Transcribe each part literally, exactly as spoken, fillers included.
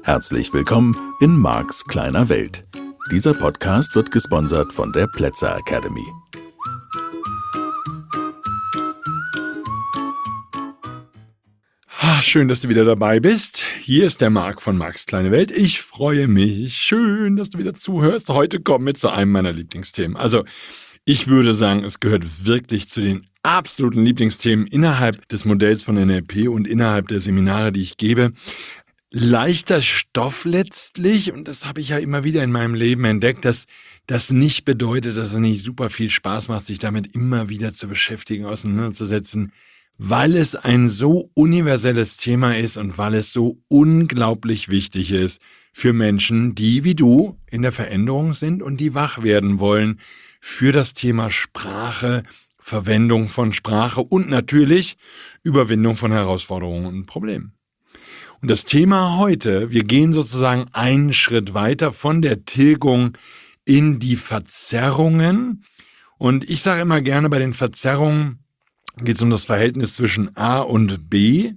Herzlich willkommen in Marks kleiner Welt. Dieser Podcast wird gesponsert von der Plätzer Academy. Ah, schön, dass du wieder dabei bist. Hier ist der Marc von Marks kleine Welt. Ich freue mich. Schön, dass du wieder zuhörst. Heute kommen wir zu einem meiner Lieblingsthemen. Also, ich würde sagen, es gehört wirklich zu den absoluten Lieblingsthemen innerhalb des Modells von N L P und innerhalb der Seminare, die ich gebe. Leichter Stoff letztlich, und das habe ich ja immer wieder in meinem Leben entdeckt, dass das nicht bedeutet, dass es nicht super viel Spaß macht, sich damit immer wieder zu beschäftigen, auseinanderzusetzen, weil es ein so universelles Thema ist und weil es so unglaublich wichtig ist für Menschen, die wie du in der Veränderung sind und die wach werden wollen für das Thema Sprache, Verwendung von Sprache und natürlich Überwindung von Herausforderungen und Problemen. Und das Thema heute, wir gehen sozusagen einen Schritt weiter von der Tilgung in die Verzerrungen. Und ich sage immer gerne, bei den Verzerrungen geht es um das Verhältnis zwischen A und B.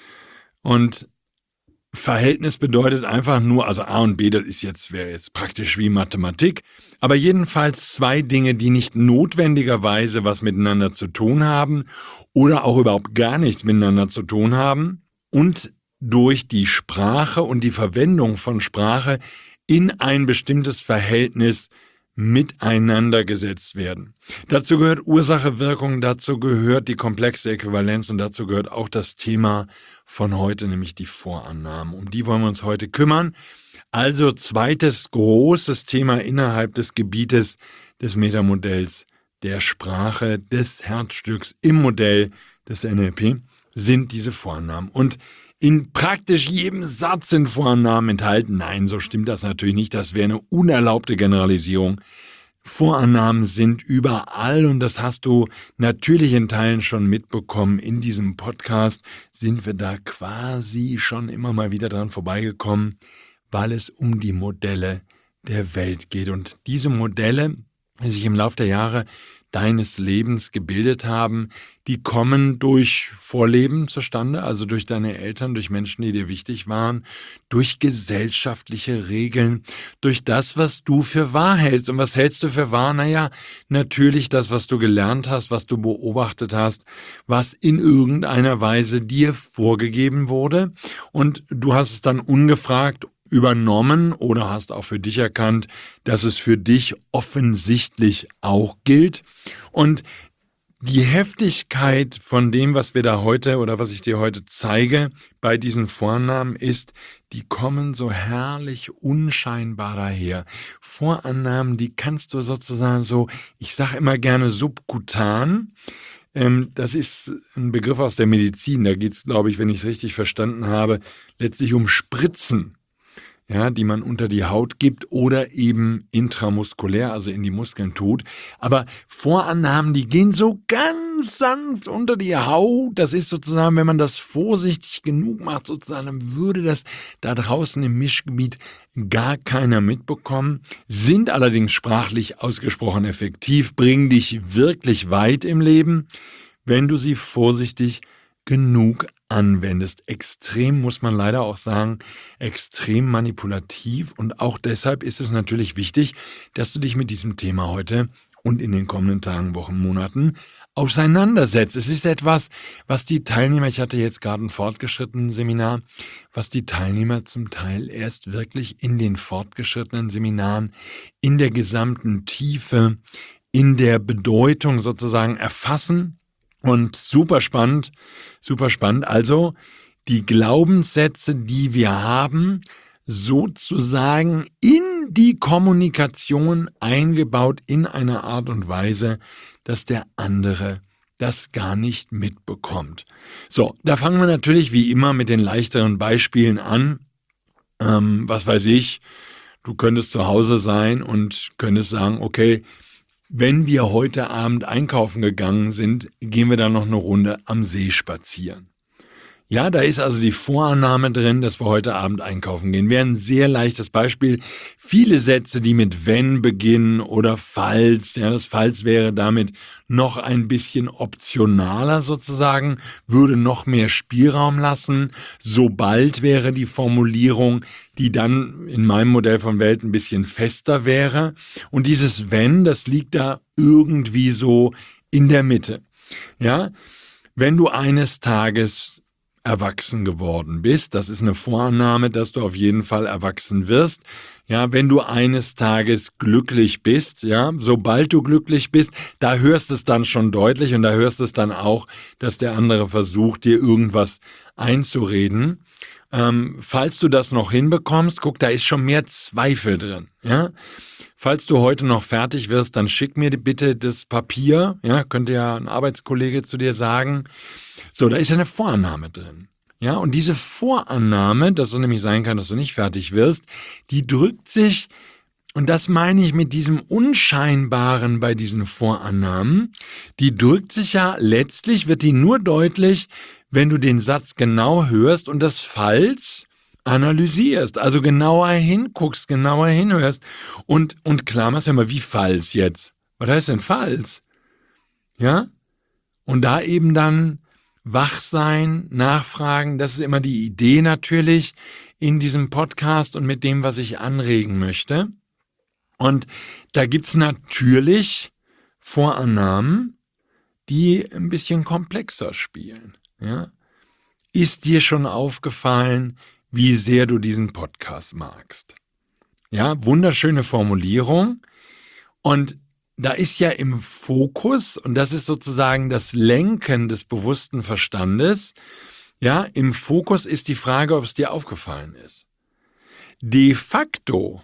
Und Verhältnis bedeutet einfach nur, also A und B, das ist jetzt, wäre jetzt praktisch wie Mathematik, aber jedenfalls zwei Dinge, die nicht notwendigerweise was miteinander zu tun haben oder auch überhaupt gar nichts miteinander zu tun haben und durch die Sprache und die Verwendung von Sprache in ein bestimmtes Verhältnis miteinander gesetzt werden. Dazu gehört Ursache-Wirkung, dazu gehört die komplexe Äquivalenz und dazu gehört auch das Thema von heute, nämlich die Vorannahmen. Um die wollen wir uns heute kümmern. Also zweites großes Thema innerhalb des Gebietes des Metamodells der Sprache, des Herzstücks im Modell des N L P sind diese Vorannahmen. Und in praktisch jedem Satz sind Vorannahmen enthalten. Nein, so stimmt das natürlich nicht. Das wäre eine unerlaubte Generalisierung. Vorannahmen sind überall und das hast du natürlich in Teilen schon mitbekommen. In diesem Podcast sind wir da quasi schon immer mal wieder dran vorbeigekommen, weil es um die Modelle der Welt geht. Und diese Modelle, die sich im Laufe der Jahre deines Lebens gebildet haben, die kommen durch Vorleben zustande, also durch deine Eltern, durch Menschen, die dir wichtig waren, durch gesellschaftliche Regeln, durch das, was du für wahr hältst. Und was hältst du für wahr? Naja, natürlich das, was du gelernt hast, was du beobachtet hast, was in irgendeiner Weise dir vorgegeben wurde. Und du hast es dann ungefragt übernommen oder hast auch für dich erkannt, dass es für dich offensichtlich auch gilt. Und die Heftigkeit von dem, was wir da heute oder was ich dir heute zeige bei diesen Vorannahmen ist, die kommen so herrlich unscheinbar daher. Vorannahmen, die kannst du sozusagen so, ich sage immer gerne subkutan. Ähm, das ist ein Begriff aus der Medizin. Da geht es, glaube ich, wenn ich es richtig verstanden habe, letztlich um Spritzen. Ja, die man unter die Haut gibt oder eben intramuskulär, also in die Muskeln tut. Aber Vorannahmen, die gehen so ganz sanft unter die Haut. Das ist sozusagen, wenn man das vorsichtig genug macht, sozusagen, dann würde das da draußen im Mischgebiet gar keiner mitbekommen, sind allerdings sprachlich ausgesprochen effektiv, bringen dich wirklich weit im Leben, wenn du sie vorsichtig genug anwendest. Extrem, muss man leider auch sagen, extrem manipulativ und auch deshalb ist es natürlich wichtig, dass du dich mit diesem Thema heute und in den kommenden Tagen, Wochen, Monaten auseinandersetzt. Es ist etwas, was die Teilnehmer, ich hatte jetzt gerade ein fortgeschrittenen Seminar, was die Teilnehmer zum Teil erst wirklich in den fortgeschrittenen Seminaren, in der gesamten Tiefe, in der Bedeutung sozusagen erfassen. Und super spannend, super spannend. Also die Glaubenssätze, die wir haben, sozusagen in die Kommunikation eingebaut in einer Art und Weise, dass der andere das gar nicht mitbekommt. So, da fangen wir natürlich wie immer mit den leichteren Beispielen an. Ähm, was weiß ich, du könntest zu Hause sein und könntest sagen, okay, wenn wir heute Abend einkaufen gegangen sind, gehen wir dann noch eine Runde am See spazieren. Ja, da ist also die Vorannahme drin, dass wir heute Abend einkaufen gehen. Wäre ein sehr leichtes Beispiel. Viele Sätze, die mit wenn beginnen oder falls, ja, das falls wäre damit noch ein bisschen optionaler sozusagen, würde noch mehr Spielraum lassen. Sobald wäre die Formulierung, die dann in meinem Modell von Welt ein bisschen fester wäre. Und dieses wenn, das liegt da irgendwie so in der Mitte. Ja, wenn du eines Tages erwachsen geworden bist. Das ist eine Vorannahme, dass du auf jeden Fall erwachsen wirst. Ja, wenn du eines Tages glücklich bist, ja, sobald du glücklich bist, da hörst es dann schon deutlich und da hörst es dann auch, dass der andere versucht, dir irgendwas einzureden. Ähm, falls du das noch hinbekommst, guck, da ist schon mehr Zweifel drin, ja. Falls du heute noch fertig wirst, dann schick mir bitte das Papier, ja, könnte ja ein Arbeitskollege zu dir sagen. So, da ist ja eine Vorannahme drin. Ja, und diese Vorannahme, dass es nämlich sein kann, dass du nicht fertig wirst, die drückt sich, und das meine ich mit diesem Unscheinbaren bei diesen Vorannahmen, die drückt sich ja letztlich, wird die nur deutlich, wenn du den Satz genau hörst und das Falls analysierst, also genauer hinguckst, genauer hinhörst und, und klar machst, ja mal, wie Falls jetzt? Was heißt denn Falls? Ja? Und da eben dann wach sein, nachfragen, das ist immer die Idee natürlich in diesem Podcast und mit dem, was ich anregen möchte. Und da gibt's natürlich Vorannahmen, die ein bisschen komplexer spielen. Ja? Ist dir schon aufgefallen, wie sehr du diesen Podcast magst? Ja, wunderschöne Formulierung. Und da ist ja im Fokus, und das ist sozusagen das Lenken des bewussten Verstandes, ja, im Fokus ist die Frage, ob es dir aufgefallen ist. De facto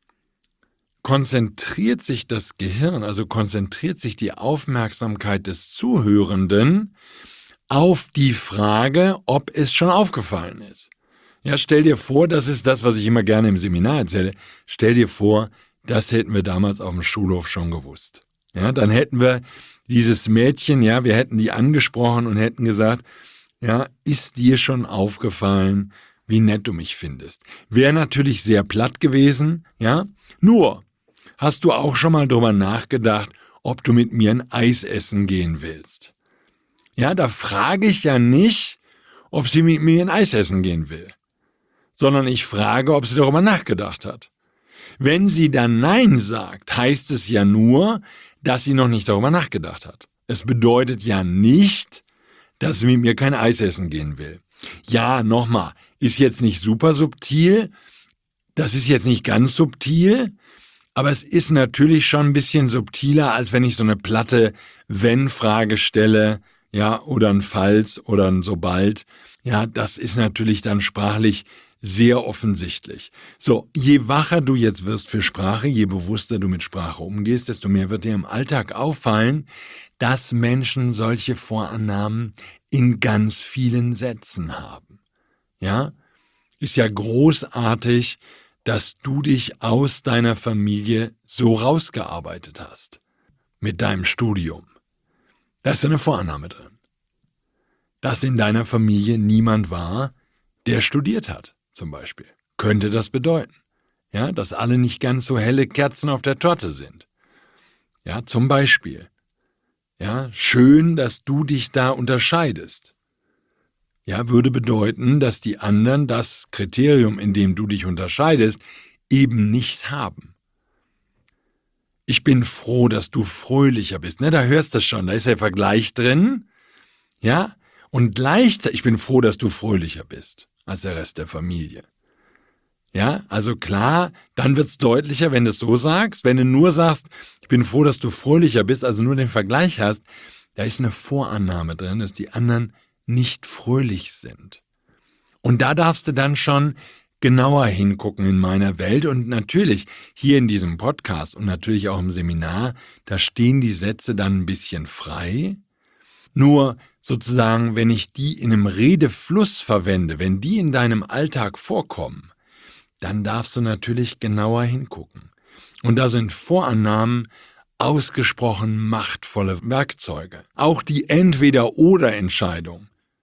konzentriert sich das Gehirn, also konzentriert sich die Aufmerksamkeit des Zuhörenden auf die Frage, ob es schon aufgefallen ist. Ja, stell dir vor, das ist das, was ich immer gerne im Seminar erzähle, stell dir vor, das hätten wir damals auf dem Schulhof schon gewusst. Ja, dann hätten wir dieses Mädchen, ja, wir hätten die angesprochen und hätten gesagt, ja, ist dir schon aufgefallen, wie nett du mich findest? Wäre natürlich sehr platt gewesen, ja. Nur, hast du auch schon mal drüber nachgedacht, ob du mit mir ein Eis essen gehen willst? Ja, da frage ich ja nicht, ob sie mit mir ein Eis essen gehen will, sondern ich frage, ob sie darüber nachgedacht hat. Wenn sie dann Nein sagt, heißt es ja nur, dass sie noch nicht darüber nachgedacht hat. Es bedeutet ja nicht, dass sie mit mir kein Eis essen gehen will. Ja, nochmal, ist jetzt nicht super subtil, das ist jetzt nicht ganz subtil, aber es ist natürlich schon ein bisschen subtiler, als wenn ich so eine platte Wenn-Frage stelle, ja, oder ein Falls oder ein Sobald. Ja, das ist natürlich dann sprachlich sehr offensichtlich. So, je wacher du jetzt wirst für Sprache, je bewusster du mit Sprache umgehst, desto mehr wird dir im Alltag auffallen, dass Menschen solche Vorannahmen in ganz vielen Sätzen haben. Ja, ist ja großartig, dass du dich aus deiner Familie so rausgearbeitet hast. Mit deinem Studium. Da ist eine Vorannahme drin. Dass in deiner Familie niemand war, der studiert hat. Zum Beispiel. Könnte das bedeuten, ja, dass alle nicht ganz so helle Kerzen auf der Torte sind. Ja, zum Beispiel. Ja, schön, dass du dich da unterscheidest. Ja, würde bedeuten, dass die anderen das Kriterium, in dem du dich unterscheidest, eben nicht haben. Ich bin froh, dass du fröhlicher bist. Ne, da hörst du schon, da ist der Vergleich drin. Ja, und gleichzeitig, ich bin froh, dass du fröhlicher bist als der Rest der Familie. Ja, also klar, dann wird's deutlicher, wenn du es so sagst. Wenn du nur sagst, ich bin froh, dass du fröhlicher bist, also nur den Vergleich hast, da ist eine Vorannahme drin, dass die anderen nicht fröhlich sind. Und da darfst du dann schon genauer hingucken in meiner Welt. Und natürlich hier in diesem Podcast und natürlich auch im Seminar, da stehen die Sätze dann ein bisschen frei. Nur sozusagen, wenn ich die in einem Redefluss verwende, wenn die in deinem Alltag vorkommen, dann darfst du natürlich genauer hingucken. Und da sind Vorannahmen ausgesprochen machtvolle Werkzeuge. Auch die Entweder-oder-Entscheidung,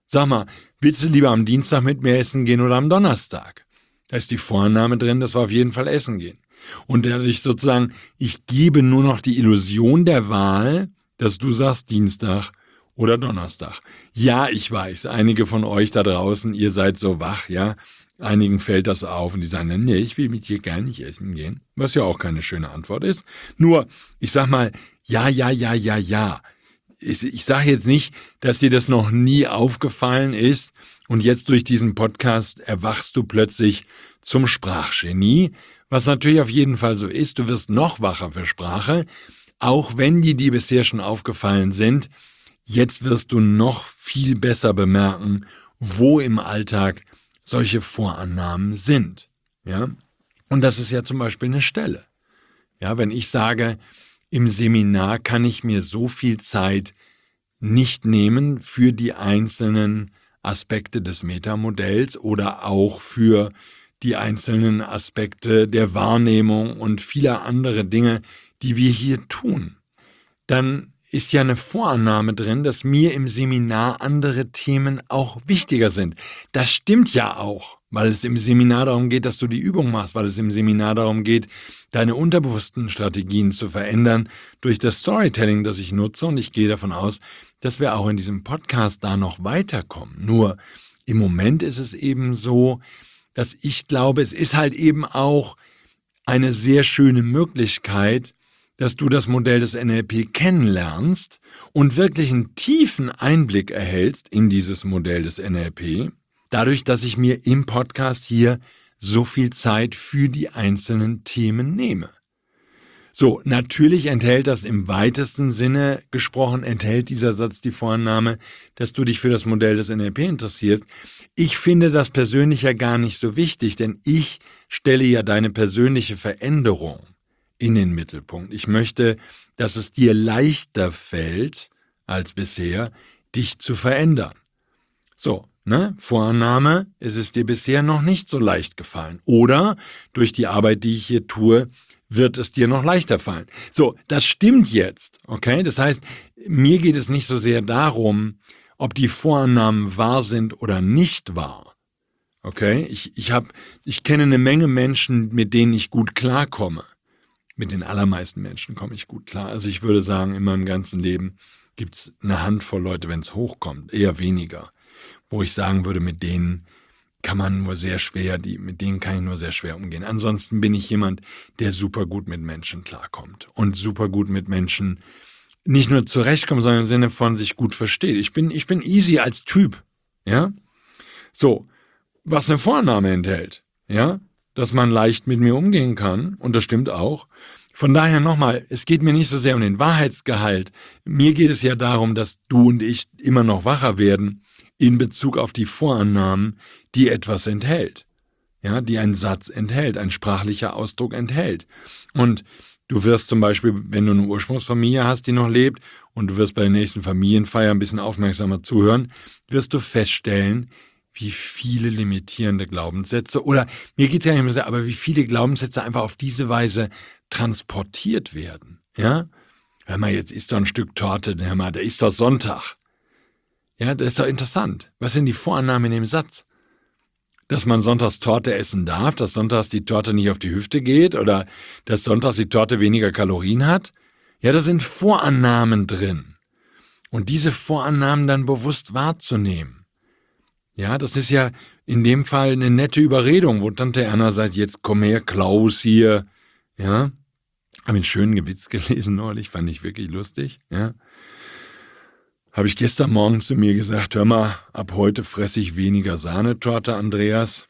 Sag mal, willst du lieber am Dienstag mit mir essen gehen oder am Donnerstag? Da ist die Vorannahme drin, dass wir auf jeden Fall essen gehen. Und dadurch sozusagen, ich gebe nur noch die Illusion der Wahl, dass du sagst Dienstag oder Donnerstag. Ja, ich weiß, einige von euch da draußen, ihr seid so wach, ja. Einigen fällt das auf und die sagen dann, nee, ich will mit dir gar nicht essen gehen. Was ja auch keine schöne Antwort ist. Nur, ich sag mal, ja, ja, ja, ja, ja. Ich sage jetzt nicht, dass dir das noch nie aufgefallen ist und jetzt durch diesen Podcast erwachst du plötzlich zum Sprachgenie, was natürlich auf jeden Fall so ist. Du wirst noch wacher für Sprache, auch wenn die, die bisher schon aufgefallen sind. Jetzt wirst du noch viel besser bemerken, wo im Alltag solche Vorannahmen sind. Ja? Und das ist ja zum Beispiel eine Stelle. Ja, wenn ich sage, im Seminar kann ich mir so viel Zeit nicht nehmen für die einzelnen Aspekte des Metamodells oder auch für die einzelnen Aspekte der Wahrnehmung und vieler andere Dinge, die wir hier tun, dann ist ja eine Vorannahme drin, dass mir im Seminar andere Themen auch wichtiger sind. Das stimmt ja auch, weil es im Seminar darum geht, dass du die Übung machst, weil es im Seminar darum geht, deine unterbewussten Strategien zu verändern durch das Storytelling, das ich nutze. Und ich gehe davon aus, dass wir auch in diesem Podcast da noch weiterkommen. Nur im Moment ist es eben so, dass ich glaube, es ist halt eben auch eine sehr schöne Möglichkeit, dass du das Modell des N L P kennenlernst und wirklich einen tiefen Einblick erhältst in dieses Modell des N L P, dadurch, dass ich mir im Podcast hier so viel Zeit für die einzelnen Themen nehme. So, natürlich enthält das im weitesten Sinne gesprochen, enthält dieser Satz die Vorannahme, dass du dich für das Modell des N L P interessierst. Ich finde das persönlich ja gar nicht so wichtig, denn ich stelle ja deine persönliche Veränderung in den Mittelpunkt. Ich möchte, dass es dir leichter fällt als bisher, dich zu verändern. So, ne? Vorannahme, es ist dir bisher noch nicht so leicht gefallen. Oder durch die Arbeit, die ich hier tue, wird es dir noch leichter fallen. So, das stimmt jetzt, okay? Das heißt, mir geht es nicht so sehr darum, ob die Vorannahmen wahr sind oder nicht wahr. Okay? Ich, ich, hab, ich kenne eine Menge Menschen, mit denen ich gut klarkomme. Mit den allermeisten Menschen komme ich gut klar. Also ich würde sagen, in meinem ganzen Leben gibt es eine Handvoll Leute, wenn es hochkommt, eher weniger, wo ich sagen würde, mit denen kann man nur sehr schwer, die, mit denen kann ich nur sehr schwer umgehen. Ansonsten bin ich jemand, der super gut mit Menschen klarkommt und super gut mit Menschen nicht nur zurechtkommt, sondern im Sinne von sich gut versteht. Ich bin, ich bin easy als Typ, ja. So, was eine Vorannahme enthält, ja, dass man leicht mit mir umgehen kann, und das stimmt auch. Von daher nochmal, es geht mir nicht so sehr um den Wahrheitsgehalt. Mir geht es ja darum, dass du und ich immer noch wacher werden in Bezug auf die Vorannahmen, die etwas enthält. Ja, die ein Satz enthält, ein sprachlicher Ausdruck enthält. Und du wirst zum Beispiel, wenn du eine Ursprungsfamilie hast, die noch lebt, und du wirst bei der nächsten Familienfeier ein bisschen aufmerksamer zuhören, wirst du feststellen, wie viele limitierende Glaubenssätze, oder mir geht es ja nicht mehr so, aber wie viele Glaubenssätze einfach auf diese Weise transportiert werden. Ja? Hör mal, jetzt isst doch ein Stück Torte, hör mal, da ist doch Sonntag. Ja, das ist doch interessant. Was sind die Vorannahmen in dem Satz? Dass man sonntags Torte essen darf, dass sonntags die Torte nicht auf die Hüfte geht oder dass sonntags die Torte weniger Kalorien hat? Ja, da sind Vorannahmen drin. Und diese Vorannahmen dann bewusst wahrzunehmen. Ja, das ist ja in dem Fall eine nette Überredung, wo Tante Erna sagt, jetzt komm her, Klaus hier. Ja, habe einen schönen Witz gelesen neulich, fand ich wirklich lustig. Ja, habe ich gestern Morgen zu mir gesagt, hör mal, ab heute fresse ich weniger Sahnetorte, Andreas.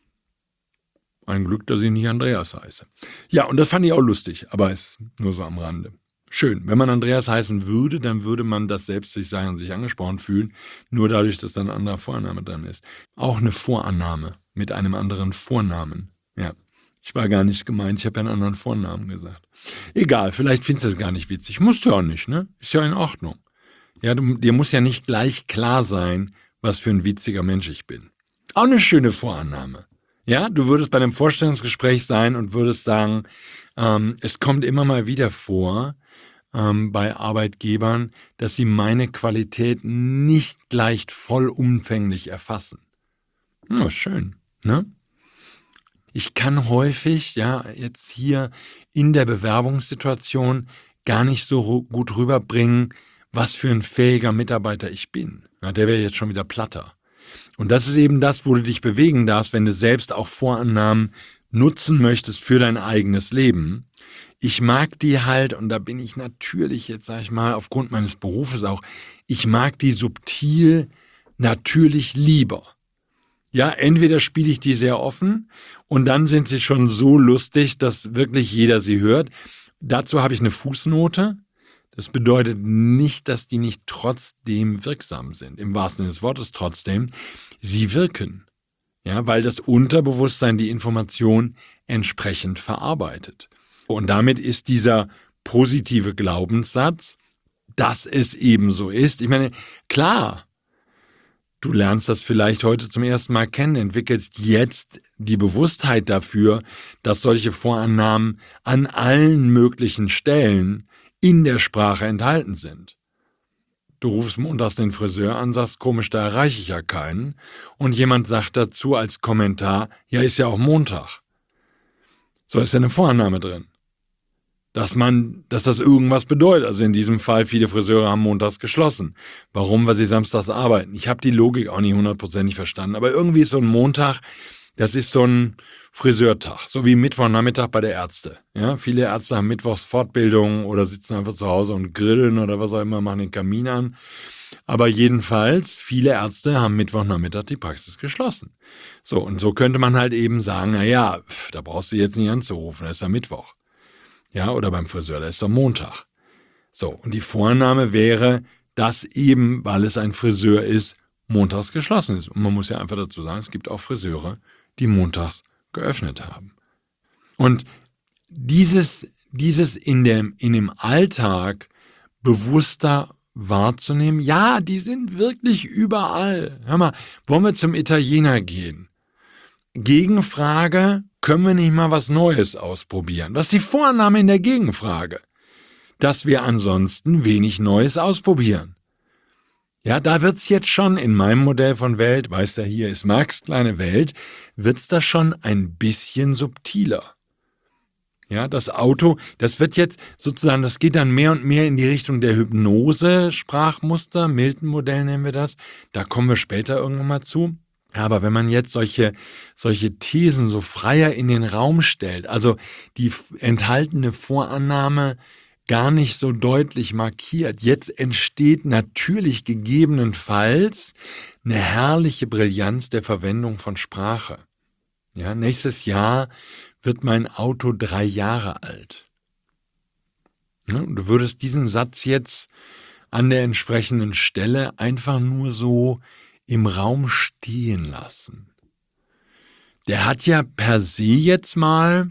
Ein Glück, dass ich nicht Andreas heiße. Ja, und das fand ich auch lustig, aber ist nur so am Rande. Schön, wenn man Andreas heißen würde, dann würde man das selbst sich sagen und sich angesprochen fühlen, nur dadurch, dass da ein anderer Vorname dran ist. Auch eine Vorannahme mit einem anderen Vornamen. Ja, ich war gar nicht gemeint, ich habe ja einen anderen Vornamen gesagt. Egal, vielleicht findest du das gar nicht witzig. Musst du ja auch nicht, ne? Ist ja in Ordnung. Ja, du, dir muss ja nicht gleich klar sein, was für ein witziger Mensch ich bin. Auch eine schöne Vorannahme. Ja, du würdest bei einem Vorstellungsgespräch sein und würdest sagen, ähm, es kommt immer mal wieder vor, ähm, bei Arbeitgebern, dass sie meine Qualität nicht gleich vollumfänglich erfassen. Ja, schön, ne? Ich kann häufig, ja, jetzt hier in der Bewerbungssituation gar nicht so ru- gut rüberbringen, was für ein fähiger Mitarbeiter ich bin. Ja, der wäre jetzt schon wieder platter. Und das ist eben das, wo du dich bewegen darfst, wenn du selbst auch Vorannahmen nutzen möchtest für dein eigenes Leben. Ich mag die halt, und da bin ich natürlich jetzt, sag ich mal, aufgrund meines Berufes auch, ich mag die subtil natürlich lieber. Ja, entweder spiele ich die sehr offen und dann sind sie schon so lustig, dass wirklich jeder sie hört. Dazu habe ich eine Fußnote. Das bedeutet nicht, dass die nicht trotzdem wirksam sind. Im wahrsten Sinne des Wortes trotzdem. Sie wirken. Ja, weil das Unterbewusstsein die Information entsprechend verarbeitet. Und damit ist dieser positive Glaubenssatz, dass es eben so ist. Ich meine, klar, du lernst das vielleicht heute zum ersten Mal kennen, entwickelst jetzt die Bewusstheit dafür, dass solche Vorannahmen an allen möglichen Stellen in der Sprache enthalten sind. Du rufst montags den Friseur an, sagst, komisch, da erreiche ich ja keinen. Und jemand sagt dazu als Kommentar, ja, ist ja auch Montag. So ist ja eine Vorannahme drin. Dass man, dass das irgendwas bedeutet. Also in diesem Fall, viele Friseure haben montags geschlossen. Warum? Weil sie samstags arbeiten. Ich habe die Logik auch nicht hundertprozentig verstanden. Aber irgendwie ist so ein Montag, das ist so ein Friseurtag. So wie Mittwochnachmittag bei der Ärzte. Ja, viele Ärzte haben mittwochs Fortbildung oder sitzen einfach zu Hause und grillen oder was auch immer, machen den Kamin an. Aber jedenfalls, viele Ärzte haben Mittwochnachmittag die Praxis geschlossen. So, und so könnte man halt eben sagen, na ja, da brauchst du jetzt nicht anzurufen, das ist ja Mittwoch. Ja, oder beim Friseur, da ist doch Montag. So, und die Vorannahme wäre, dass eben, weil es ein Friseur ist, montags geschlossen ist. Und man muss ja einfach dazu sagen, es gibt auch Friseure, die montags geöffnet haben. Und dieses, dieses in dem, in dem Alltag bewusster wahrzunehmen, ja, die sind wirklich überall. Hör mal, wollen wir zum Italiener gehen? Gegenfrage, können wir nicht mal was Neues ausprobieren? Was ist die Vorannahme in der Gegenfrage? Dass wir ansonsten wenig Neues ausprobieren. Ja, da wird's jetzt schon in meinem Modell von Welt, weißt du, hier ist Marx kleine Welt, wird's da schon ein bisschen subtiler. Ja, das Auto, das wird jetzt sozusagen, das geht dann mehr und mehr in die Richtung der Hypnose-Sprachmuster, Milton-Modell nennen wir das, da kommen wir später irgendwann mal zu. Aber wenn man jetzt solche, solche Thesen so freier in den Raum stellt, also die enthaltene Vorannahme gar nicht so deutlich markiert, jetzt entsteht natürlich gegebenenfalls eine herrliche Brillanz der Verwendung von Sprache. Ja, nächstes Jahr wird mein Auto drei Jahre alt. Ja, und du würdest diesen Satz jetzt an der entsprechenden Stelle einfach nur so im Raum stehen lassen. Der hat ja per se jetzt mal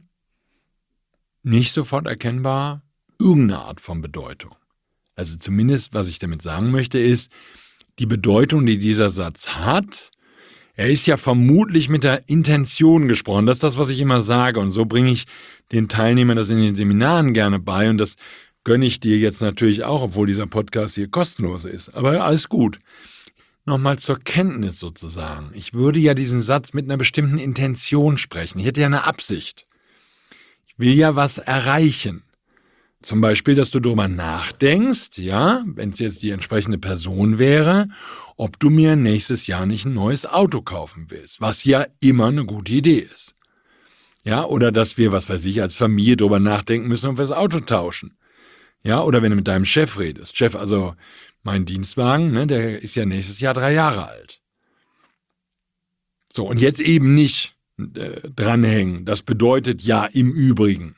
nicht sofort erkennbar irgendeine Art von Bedeutung. Also zumindest, was ich damit sagen möchte, ist, die Bedeutung, die dieser Satz hat, er ist ja vermutlich mit der Intention gesprochen. Das ist das, was ich immer sage. Und so bringe ich den Teilnehmern das in den Seminaren gerne bei. Und das gönne ich dir jetzt natürlich auch, obwohl dieser Podcast hier kostenlos ist. Aber alles gut. Nochmal zur Kenntnis sozusagen. Ich würde ja diesen Satz mit einer bestimmten Intention sprechen. Ich hätte ja eine Absicht. Ich will ja was erreichen. Zum Beispiel, dass du darüber nachdenkst, ja, wenn es jetzt die entsprechende Person wäre, ob du mir nächstes Jahr nicht ein neues Auto kaufen willst, was ja immer eine gute Idee ist. Ja, oder dass wir, was weiß ich, als Familie darüber nachdenken müssen, ob wir das Auto tauschen. Ja, oder wenn du mit deinem Chef redest. Chef, also mein Dienstwagen, ne, der ist ja nächstes Jahr drei Jahre alt. So, und jetzt eben nicht äh, dranhängen. Das bedeutet ja im Übrigen.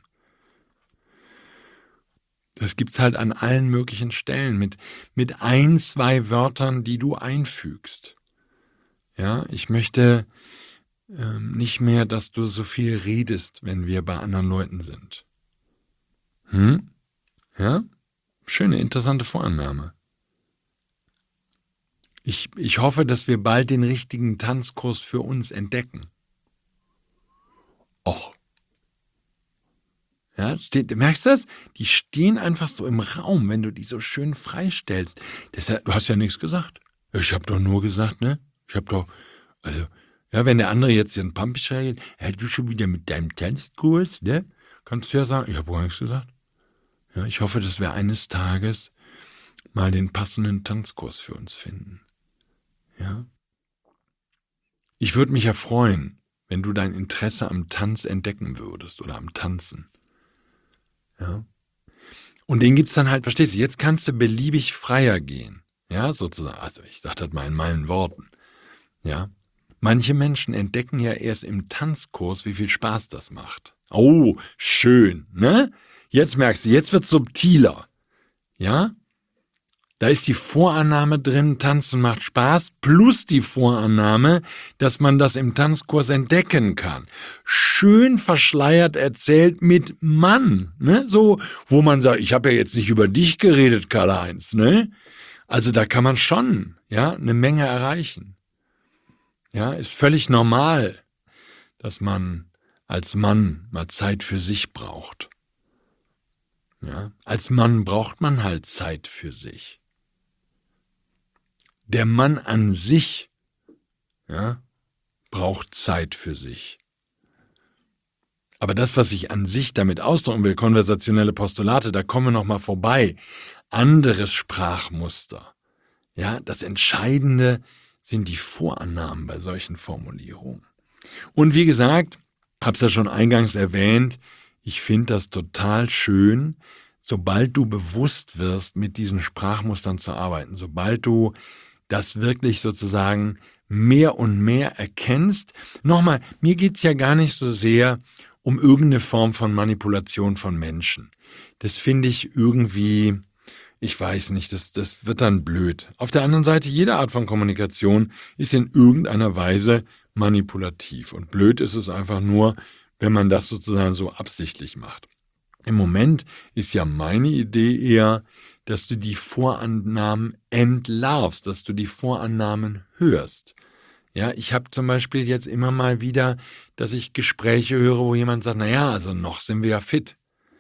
Das gibt's halt an allen möglichen Stellen mit, mit ein, zwei Wörtern, die du einfügst. Ja, ich möchte ähm, nicht mehr, dass du so viel redest, wenn wir bei anderen Leuten sind. Hm? Ja? Schöne, interessante Vorannahme. Ich, ich hoffe, dass wir bald den richtigen Tanzkurs für uns entdecken. Och. Ja, steht, merkst du das? Die stehen einfach so im Raum, wenn du die so schön freistellst. Deshalb, du hast ja nichts gesagt. Ich habe doch nur gesagt, ne? Ich habe doch, also, ja, wenn der andere jetzt hier einen Pampich redet, ja, du schon wieder mit deinem Tanzkurs, ne? Kannst du ja sagen, ich habe gar nichts gesagt. Ja, ich hoffe, dass wir eines Tages mal den passenden Tanzkurs für uns finden. Ja? Ich würde mich ja freuen, wenn du dein Interesse am Tanz entdecken würdest oder am Tanzen. Ja? Und den gibt's dann halt, verstehst du, jetzt kannst du beliebig freier gehen. Ja, sozusagen. Also ich sage das mal in meinen Worten. Ja. Manche Menschen entdecken ja erst im Tanzkurs, wie viel Spaß das macht. Oh, schön, ne? Jetzt merkst du, jetzt wird's subtiler. Ja? Da ist die Vorannahme drin, Tanzen macht Spaß, plus die Vorannahme, dass man das im Tanzkurs entdecken kann. Schön verschleiert erzählt mit Mann, ne? So, wo man sagt, ich habe ja jetzt nicht über dich geredet, Karl-Heinz, ne? Also da kann man schon, ja, eine Menge erreichen. Ja, ist völlig normal, dass man als Mann mal Zeit für sich braucht. Ja, als Mann braucht man halt Zeit für sich. Der Mann an sich, ja, braucht Zeit für sich. Aber das, was ich an sich damit ausdrücken will, konversationelle Postulate, da kommen wir noch mal vorbei. Anderes Sprachmuster. Ja, das Entscheidende sind die Vorannahmen bei solchen Formulierungen. Und wie gesagt, habe es ja schon eingangs erwähnt, ich finde das total schön, sobald du bewusst wirst, mit diesen Sprachmustern zu arbeiten, sobald du das wirklich sozusagen mehr und mehr erkennst. Nochmal, mir geht es ja gar nicht so sehr um irgendeine Form von Manipulation von Menschen. Das finde ich irgendwie, ich weiß nicht, das, das wird dann blöd. Auf der anderen Seite, jede Art von Kommunikation ist in irgendeiner Weise manipulativ. Und blöd ist es einfach nur, wenn man das sozusagen so absichtlich macht. Im Moment ist ja meine Idee eher, dass du die Vorannahmen entlarvst, dass du die Vorannahmen hörst. Ja, ich habe zum Beispiel jetzt immer mal wieder, dass ich Gespräche höre, wo jemand sagt, naja, also noch sind wir ja fit.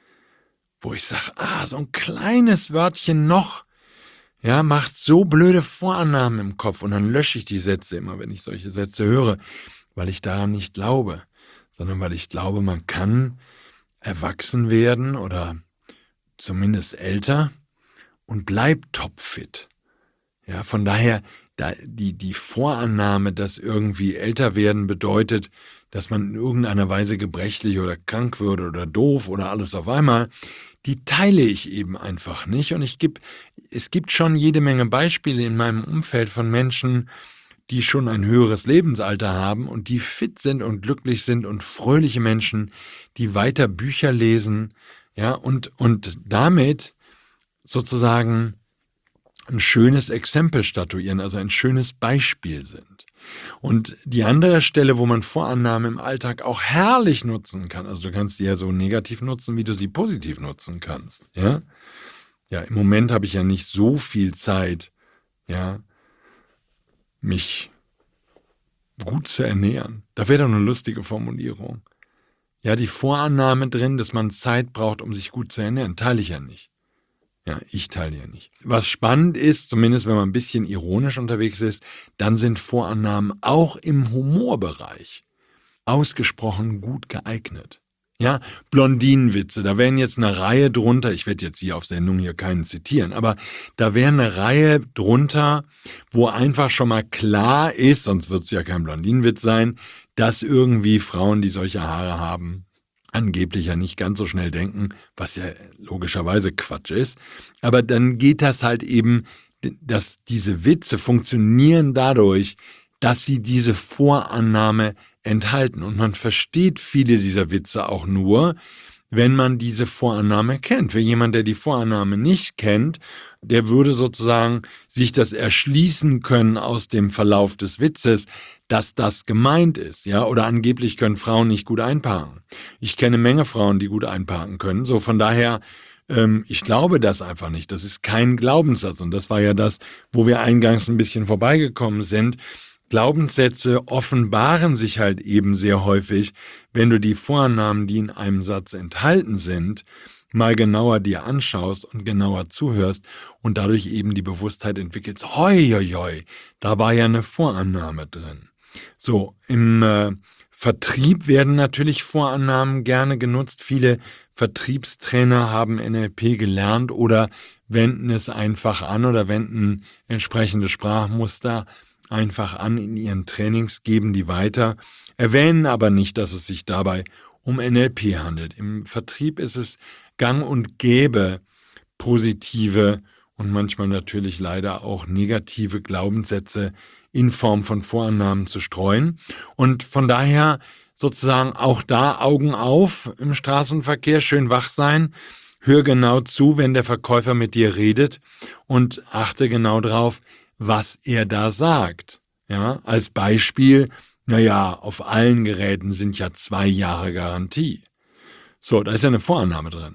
Wo ich sage, ah, so ein kleines Wörtchen noch, ja, macht so blöde Vorannahmen im Kopf. Und dann lösche ich die Sätze immer, wenn ich solche Sätze höre, weil ich daran nicht glaube, sondern weil ich glaube, man kann erwachsen werden oder zumindest älter und bleibt topfit. Ja, von daher, da die, die Vorannahme, dass irgendwie älter werden bedeutet, dass man in irgendeiner Weise gebrechlich oder krank würde oder doof oder alles auf einmal, die teile ich eben einfach nicht. Und ich geb, es gibt schon jede Menge Beispiele in meinem Umfeld von Menschen, die schon ein höheres Lebensalter haben und die fit sind und glücklich sind und fröhliche Menschen, die weiter Bücher lesen, ja, und, und damit sozusagen ein schönes Exempel statuieren, also ein schönes Beispiel sind. Und die andere Stelle, wo man Vorannahmen im Alltag auch herrlich nutzen kann, also du kannst die ja so negativ nutzen, wie du sie positiv nutzen kannst, ja. Ja, im Moment habe ich ja nicht so viel Zeit, ja, mich gut zu ernähren. Da wäre doch eine lustige Formulierung. Ja, die Vorannahme drin, dass man Zeit braucht, um sich gut zu ernähren, teile ich ja nicht. Ja, ich teile ja nicht. Was spannend ist, zumindest wenn man ein bisschen ironisch unterwegs ist, dann sind Vorannahmen auch im Humorbereich ausgesprochen gut geeignet. Ja, Blondinenwitze, da wären jetzt eine Reihe drunter, ich werde jetzt hier auf Sendung hier keinen zitieren, aber da wäre eine Reihe drunter, wo einfach schon mal klar ist, sonst wird es ja kein Blondinenwitz sein, dass irgendwie Frauen, die solche Haare haben, angeblich ja nicht ganz so schnell denken, was ja logischerweise Quatsch ist. Aber dann geht das halt eben, dass diese Witze funktionieren dadurch, dass sie diese Vorannahme enthalten. Und man versteht viele dieser Witze auch nur, wenn man diese Vorannahme kennt. Für jemand, der die Vorannahme nicht kennt, der würde sozusagen sich das erschließen können aus dem Verlauf des Witzes, dass das gemeint ist, ja, oder angeblich können Frauen nicht gut einparken. Ich kenne eine Menge Frauen, die gut einparken können, so von daher, ähm, ich glaube das einfach nicht, das ist kein Glaubenssatz und das war ja das, wo wir eingangs ein bisschen vorbeigekommen sind, Glaubenssätze offenbaren sich halt eben sehr häufig, wenn du die Vorannahmen, die in einem Satz enthalten sind, mal genauer dir anschaust und genauer zuhörst und dadurch eben die Bewusstheit entwickelst, hoi, hoi, hoi, da war ja eine Vorannahme drin. So, im äh, Vertrieb werden natürlich Vorannahmen gerne genutzt. Viele Vertriebstrainer haben N L P gelernt oder wenden es einfach an oder wenden entsprechende Sprachmuster einfach an in ihren Trainings, geben die weiter, erwähnen aber nicht, dass es sich dabei um N L P handelt. Im Vertrieb ist es gang und gäbe, positive und manchmal natürlich leider auch negative Glaubenssätze in Form von Vorannahmen zu streuen. Und von daher sozusagen auch da Augen auf im Straßenverkehr, schön wach sein, hör genau zu, wenn der Verkäufer mit dir redet und achte genau drauf, was er da sagt. Ja, als Beispiel, naja, auf allen Geräten sind ja zwei Jahre Garantie. So, da ist ja eine Vorannahme drin.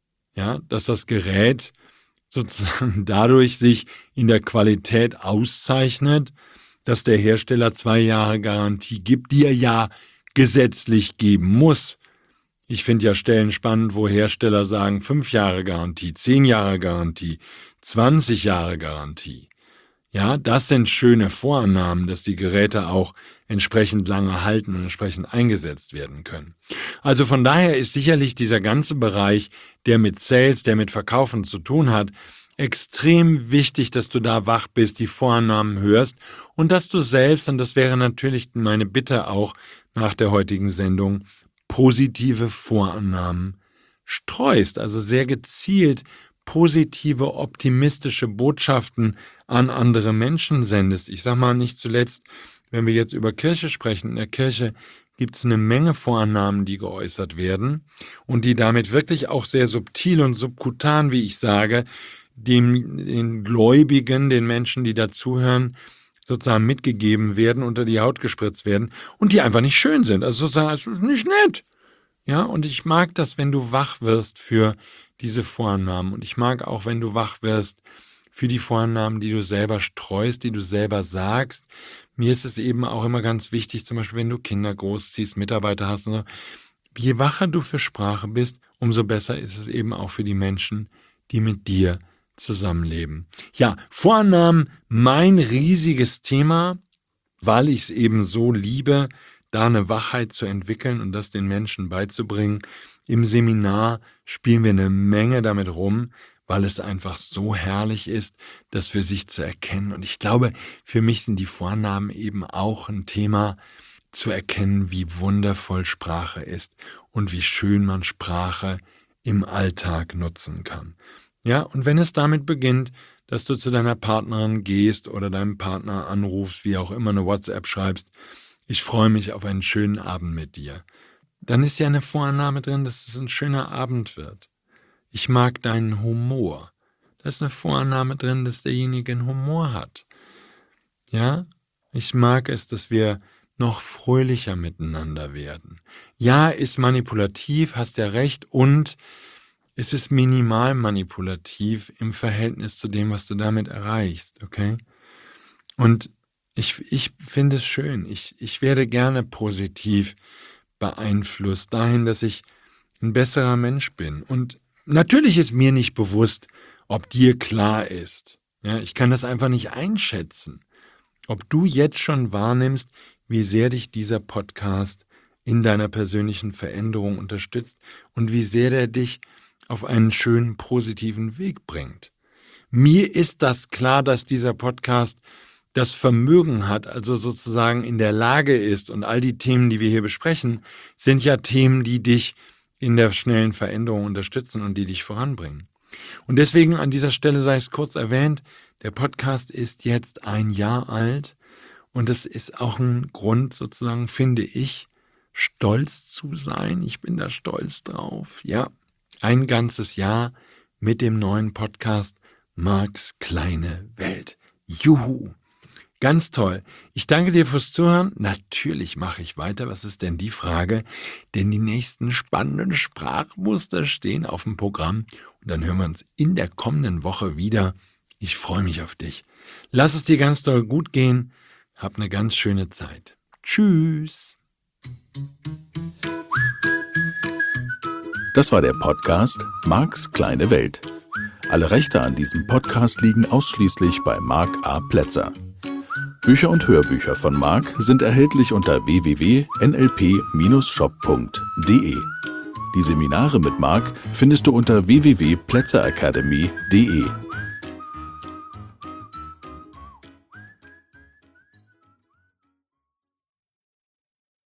Ja, dass das Gerät sozusagen dadurch sich in der Qualität auszeichnet, dass der Hersteller zwei Jahre Garantie gibt, die er ja gesetzlich geben muss. Ich finde ja Stellen spannend, wo Hersteller sagen, fünf Jahre Garantie, zehn Jahre Garantie, zwanzig Jahre Garantie. Ja, das sind schöne Vorannahmen, dass die Geräte auch entsprechend lange halten und entsprechend eingesetzt werden können. Also von daher ist sicherlich dieser ganze Bereich, der mit Sales, der mit Verkaufen zu tun hat, extrem wichtig, dass du da wach bist, die Vorannahmen hörst und dass du selbst, und das wäre natürlich meine Bitte auch nach der heutigen Sendung, positive Vorannahmen streust, also sehr gezielt positive, optimistische Botschaften an andere Menschen sendest. Ich sage mal nicht zuletzt, wenn wir jetzt über Kirche sprechen, in der Kirche gibt es eine Menge Vorannahmen, die geäußert werden und die damit wirklich auch sehr subtil und subkutan, wie ich sage, dem, den Gläubigen, den Menschen, die dazuhören, sozusagen mitgegeben werden, unter die Haut gespritzt werden und die einfach nicht schön sind. Also sozusagen also nicht nett. Ja, und ich mag das, wenn du wach wirst für diese Vorannahmen. Und ich mag auch, wenn du wach wirst für die Vorannahmen, die du selber streust, die du selber sagst. Mir ist es eben auch immer ganz wichtig, zum Beispiel, wenn du Kinder großziehst, Mitarbeiter hast und so, je wacher du für Sprache bist, umso besser ist es eben auch für die Menschen, die mit dir zusammenleben. Ja, Vorannahmen, mein riesiges Thema, weil ich es eben so liebe, da eine Wachheit zu entwickeln und das den Menschen beizubringen. Im Seminar spielen wir eine Menge damit rum, weil es einfach so herrlich ist, das für sich zu erkennen. Und ich glaube, für mich sind die Vornamen eben auch ein Thema, zu erkennen, wie wundervoll Sprache ist und wie schön man Sprache im Alltag nutzen kann. Ja, und wenn es damit beginnt, dass du zu deiner Partnerin gehst oder deinem Partner anrufst, wie auch immer eine WhatsApp schreibst, ich freue mich auf einen schönen Abend mit dir, dann ist ja eine Vorannahme drin, dass es ein schöner Abend wird. Ich mag deinen Humor. Da ist eine Vorannahme drin, dass derjenige einen Humor hat. Ja, ich mag es, dass wir noch fröhlicher miteinander werden. Ja, ist manipulativ, hast ja recht, und es ist minimal manipulativ im Verhältnis zu dem, was du damit erreichst, okay? Und ich, ich finde es schön. Ich, ich werde gerne positiv beeinflusst dahin, dass ich ein besserer Mensch bin. Und natürlich ist mir nicht bewusst, ob dir klar ist. Ja, ich kann das einfach nicht einschätzen. Ob du jetzt schon wahrnimmst, wie sehr dich dieser Podcast in deiner persönlichen Veränderung unterstützt und wie sehr der dich auf einen schönen, positiven Weg bringt. Mir ist das klar, dass dieser Podcast das Vermögen hat, also sozusagen in der Lage ist, und all die Themen, die wir hier besprechen, sind ja Themen, die dich in der schnellen Veränderung unterstützen und die dich voranbringen. Und deswegen an dieser Stelle sei es kurz erwähnt, der Podcast ist jetzt ein Jahr alt und es ist auch ein Grund sozusagen, finde ich, stolz zu sein. Ich bin da stolz drauf. Ja, ein ganzes Jahr mit dem neuen Podcast Marks kleine Welt. Juhu! Ganz toll. Ich danke dir fürs Zuhören. Natürlich mache ich weiter. Was ist denn die Frage? Denn die nächsten spannenden Sprachmuster stehen auf dem Programm. Und dann hören wir uns in der kommenden Woche wieder. Ich freue mich auf dich. Lass es dir ganz doll gut gehen. Hab eine ganz schöne Zeit. Tschüss. Das war der Podcast Marks kleine Welt. Alle Rechte an diesem Podcast liegen ausschließlich bei Mark A. Plätzer. Bücher und Hörbücher von Mark sind erhältlich unter w w w punkt n l p Bindestrich shop punkt d e. Die Seminare mit Mark findest du unter w w w punkt plätzer academy punkt d e.